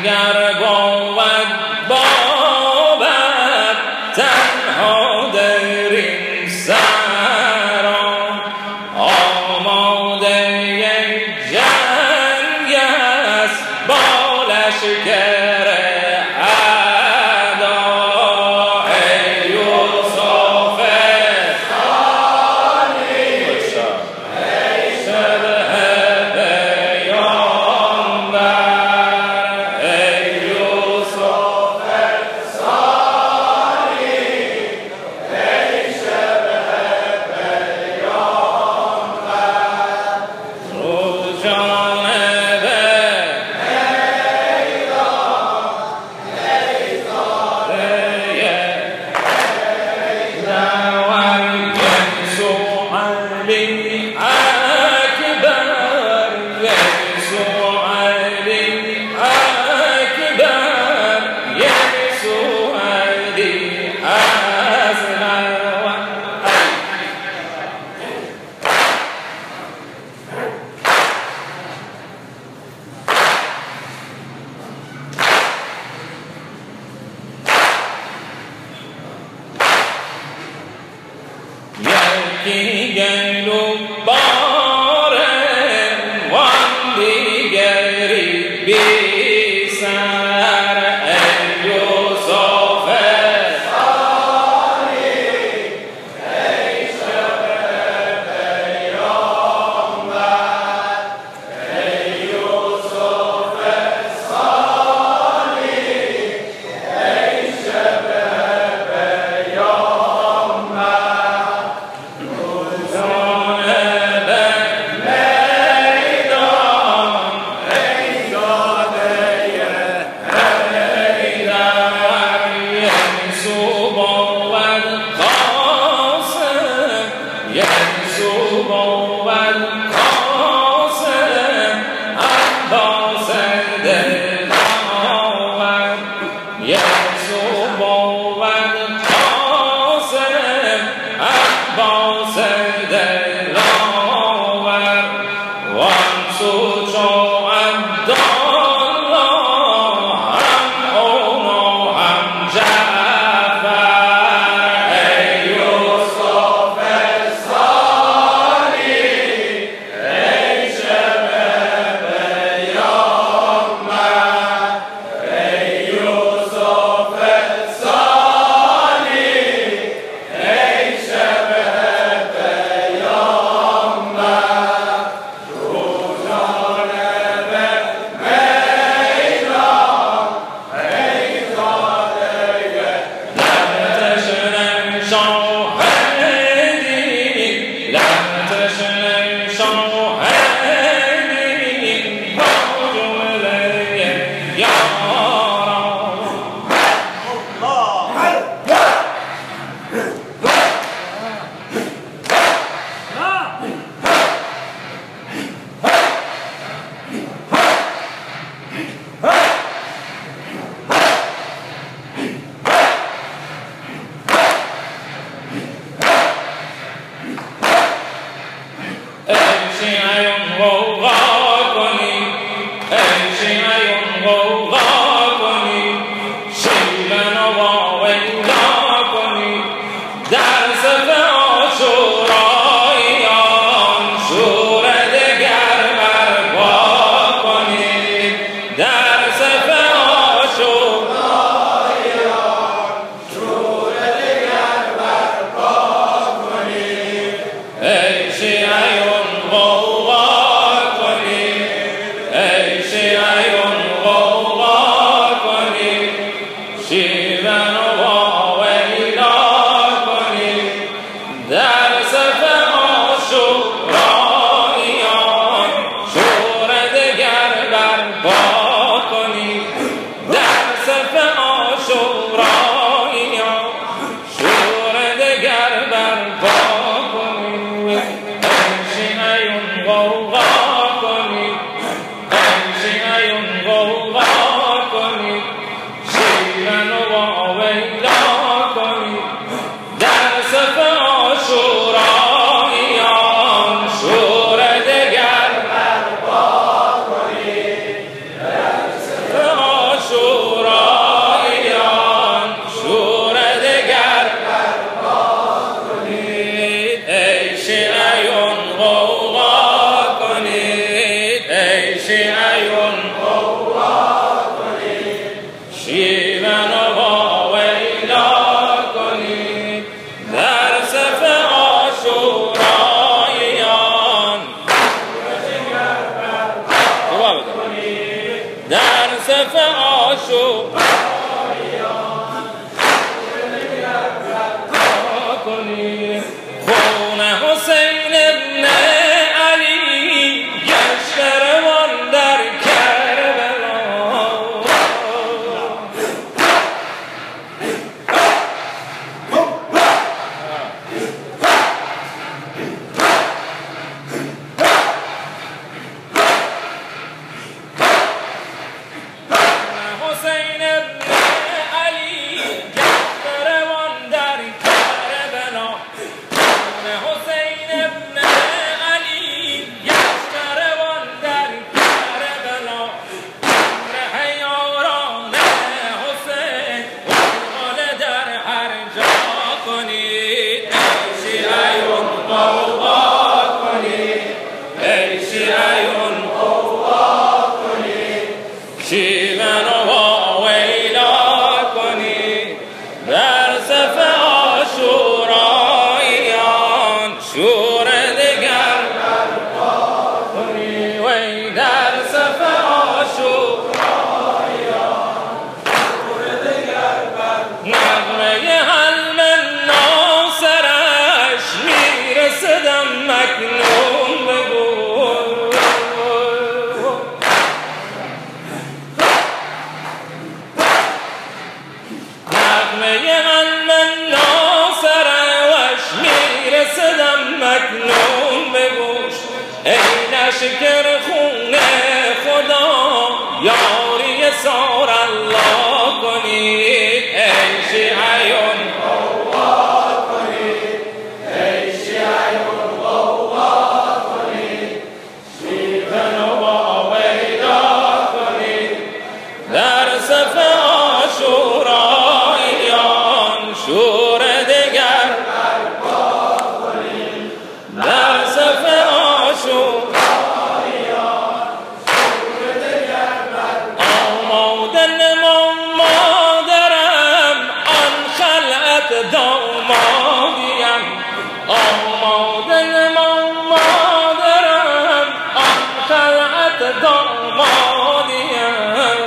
اگر بود باور تنها در این سران آماده جنگ است با لشکر اعدا. ای یوسف ثانی ای شبه پیامبر، ای یوسف ثانی ای شبه پیامبر، رو جانب یکی گلو باره وان دیگری بی سر، ای یوسف ثانی ای شبه پیامبر، ای یوسف ثانی ای شبه آماده ما مادرم آن خلعت دامادیم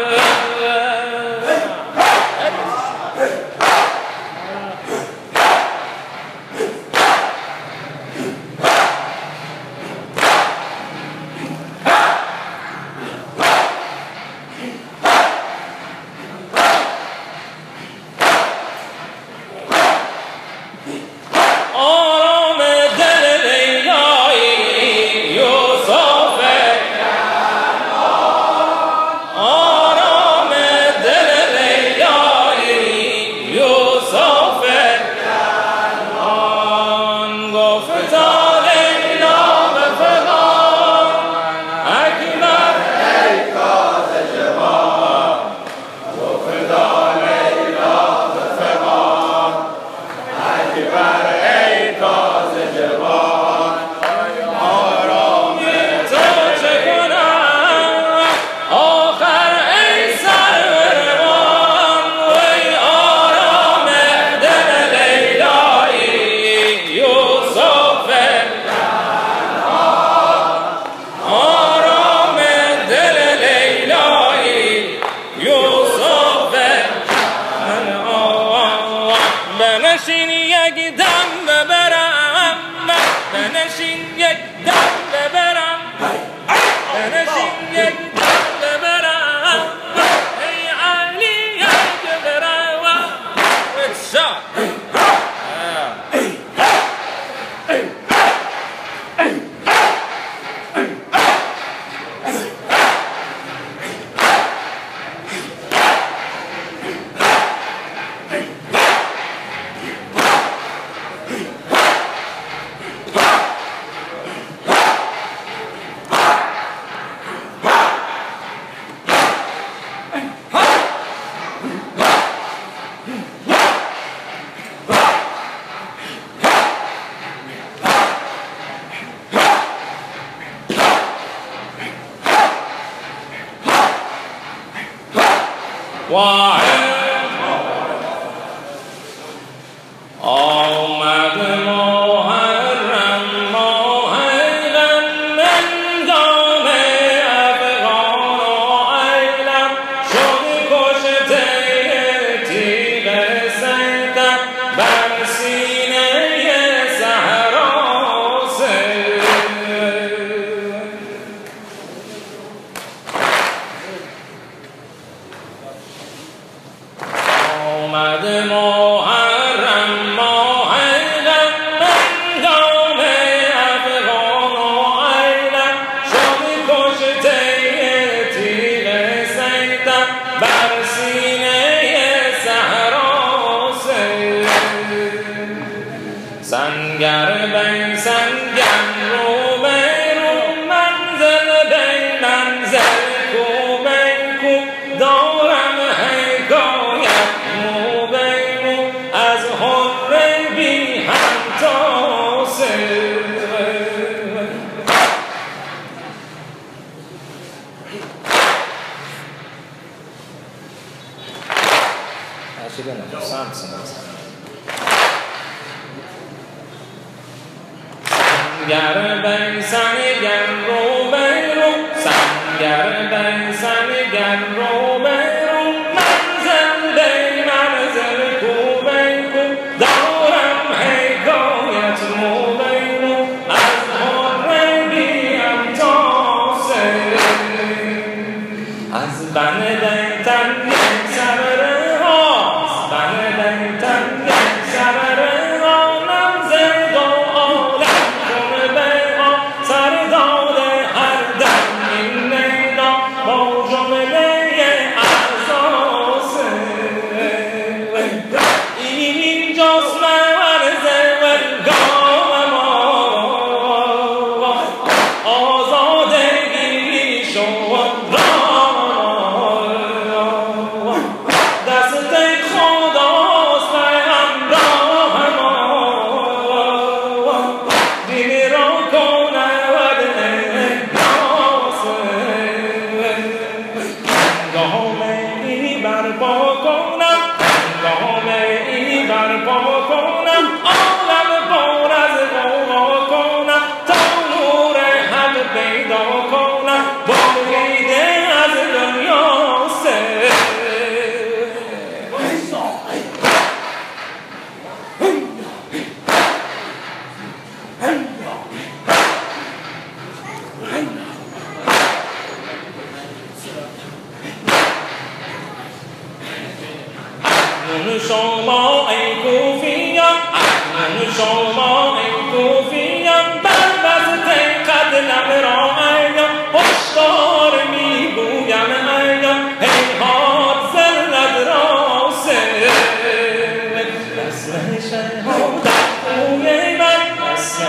بنشین یک دم ببرم بنشین یک دم ببرم بنشین یک دم ببرم ای علی یک برم اتشا آمد محرم ماهیلم من دام افغان و ایلم شد کشته تیغ سیدم بر سینه صحرا آمد محرم ماهیلم من دام افغان و ایلم شد کشته تیغ سیدم بر سینه صحرا سنگر بی سنگر رو بی رو منزل بی منزل کو بی کو دارم حکایت مو بی مو از حر بی همتاسه سنگر بی سنگر رو بی رو سنگر بی سنگر رو بی رو منزل بی منزل کو بی کو دارم حکایت مو بی مو از حر بی همتاسه از بن بیتن یک سبره ها از بن بیتن یک سبره ها منزل دو عالم کن بیها سرداد هر دم این نیدا با جمله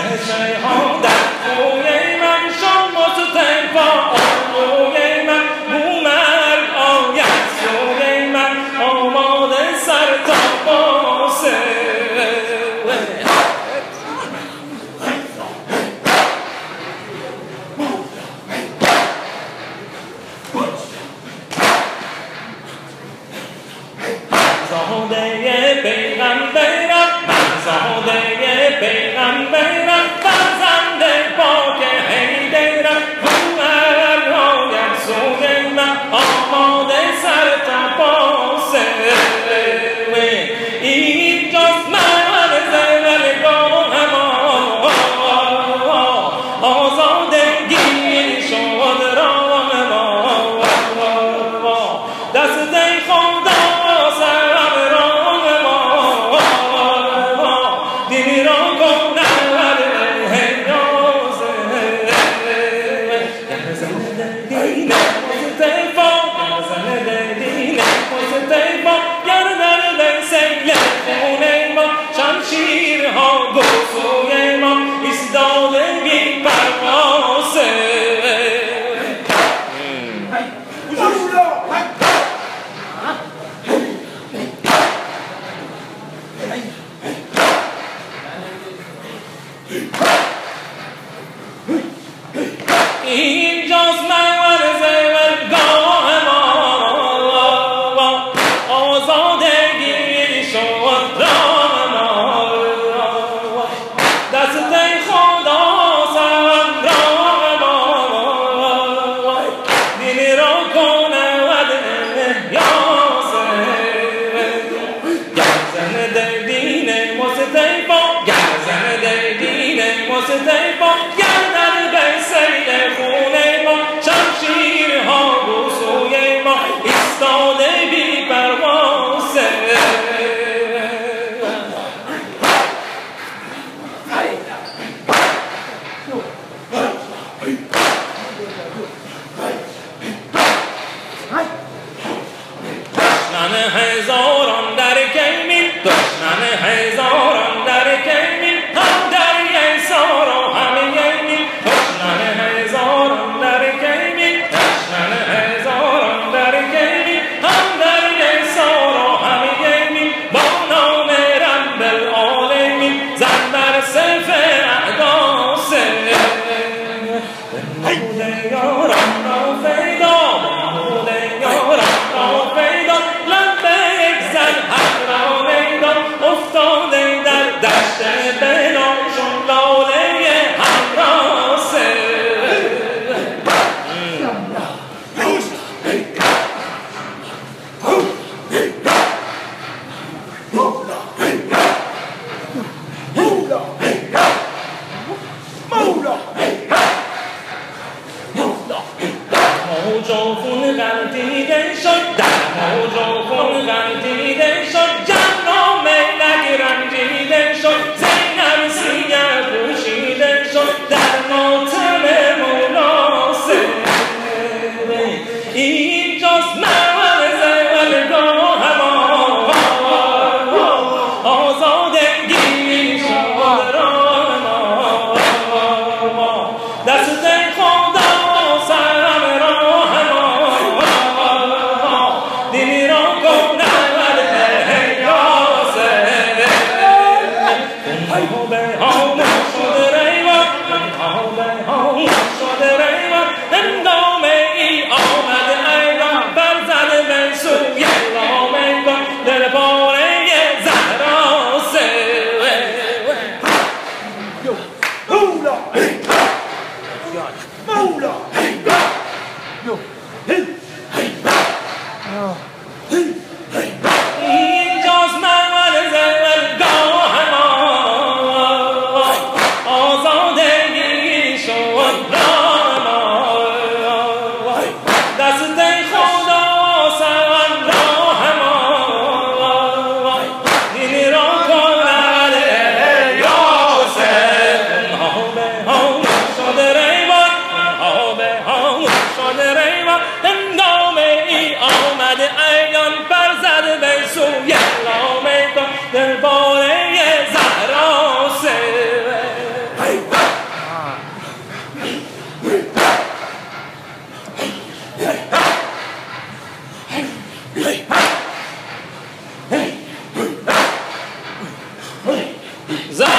شهادت خوی من شام مصطفی آموی من بومرگ آید سوی من آماده سر تا باسه زاده پیغمبرم من زاده پیغمبرم فرزند پاک حیدرم بومرگ آید سوی من آماده سر تا پاسه اینجاست مرز ولگاهم آزادگی شد راه ما دست خدا شمشیرها گوسوی ما ایستاده بی پروازه اینجاست مرز ولگاه ما آزادگی شد راه ما دست خدا سر راه ما دل را کنه و احیاسه گرزن در دین مصطفی گرزن در دین مصطفی گردن به سیل خونه ما شمشیرها بوسوی ما ایستاده بی پروازه دشمن هزاران در کیمین دشمن هزاران در کیمین هم در یسار و هم یمین دشمن هزاران در کیمین دشمن هزاران در کیمین هم در یسار و هم یمین با نام رب العالمین زن بر سیف اعداسه بنموده یاران را فیدا بنموده یاران را فیدا لبیک زن حق را میدا افتاده در دشت بلا چون لاله همراسه مولا زمان